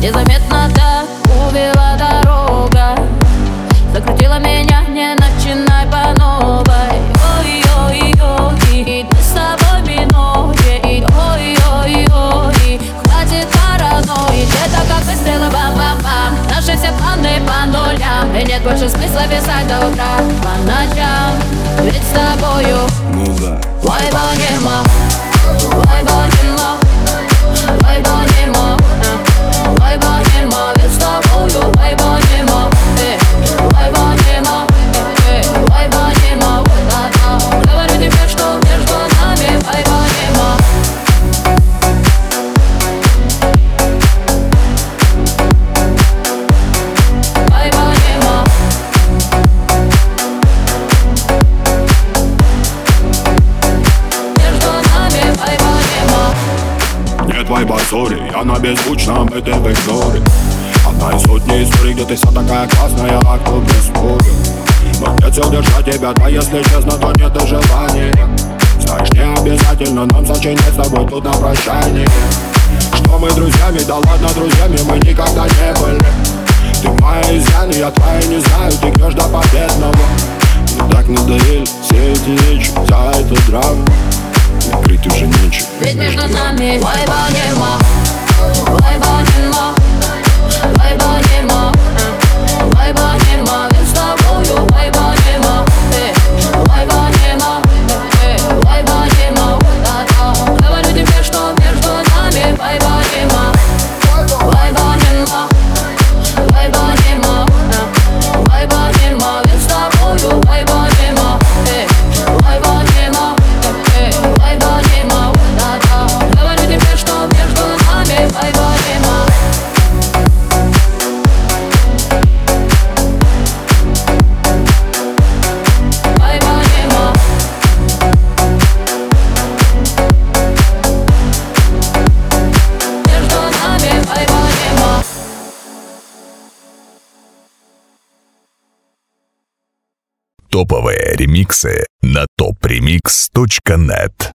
Незаметно так увела дорога, закрутила меня, не начинай по новой. Ой-ой-ой, мы с тобой минуем. Ой-ой-ой, хватит паранойи. Где-то как выстрелы, бам-бам-бам. Наши все планы по нулям, и нет больше смысла писать до утра по ночам. Ведь с тобою вайбанемо, вайбанемо, вайбанемо, вайбанемо. Ведь с тобою вайбанемо, вайбанемо, вайбанемо. Говорю тебе, что между нами вайбанемо. Нет вайба, сори, я на беззвучном этой векторе. Одна из сотни историй, где ты вся такая классная, а кто без споря. Но нет сил держать тебя, да если честно, то нет и желания. Знаешь, не обязательно нам сочинять с тобой тут на прощание. Что мы друзьями, да ладно друзьями, мы никогда не были. Ты моя изъян, я твоя не знаю, ты гнешь до победного. Мне так надоели все эти вечи, за эту драму. Накрыть уже нечего. Ведь между нами вайбанемо, вайбанемо, вайбанемо, вайбанемо. Ведь с тобою вайбанемо, вайбанемо, вайбанемо. Говорю тебе, что между нами вайбанемо, вайбанемо, вайбанемо, вайбанемо. Ведь с тобою вайбанемо, вайбанемо. Говорю тебе, что между нами вайбанемо. Вайбанемо. Между нами вайбанемо. Топовые ремиксы на topremix.net.